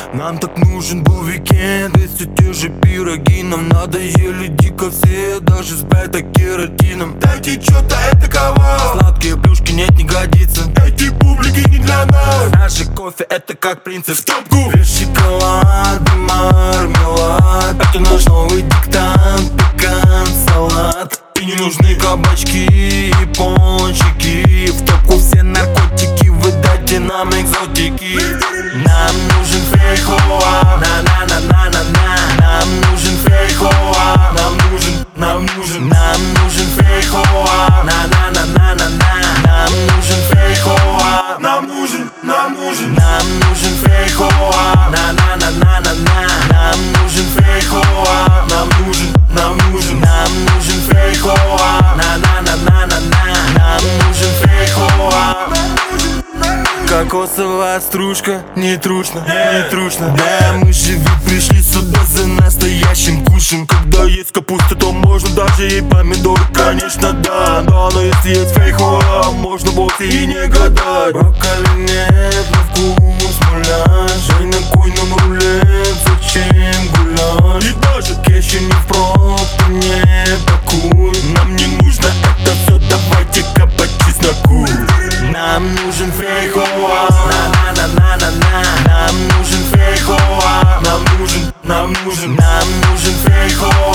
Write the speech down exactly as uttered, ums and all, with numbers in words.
Нам так нужен был уикенд, и все те же пироги. Нам надоели дико все, даже с бета-кератином. Дайте чё-то этакого, сладкие плюшки нет, не годится. Эти публики не для нас. Наши кофе это как принцип, в топку. Без шоколада, мармелад, это наш новый диктант, пекан, салат. И не нужны кабачки и пончики. В топку все наркотики, вы дайте нам экзотики. Нам нужен фейхоа, на-на-на-на-на-на. Нам нужен фейхоа, нам нужен, нам нужен, нам нужен фейхоа, на-на-на-на-на-на. Нам нужен фейхоа, нам нужен, нам нужен, нам нужен фейхоа, на-на-на-на-на-на. Нам нужен фейхоа, нам нужен, нам нужен, нам нужен фейхоа, на-на-на-на-на-на. Нам нужен фейхоа. Кокосовая стружка, не трушно, не трушно. Да, мы же ведь пришли сюда за настоящим кушем. Когда есть капуста, то можно даже и помидоры, конечно, да. Да, но если есть фейхоа, можно вовсе и не гадать. Брокколи нет на вкус муляж, ай на куйном рулет, зачем гулять? И даже кеши не впрок, не пакуй. Нам не нужно это все, давайте-ка по чесноку. Нам нужен фейхоа, на-на-на-на-на-на. Нам нужен фейхоа, нам нужен, нам нужен, нам нужен фейхоа.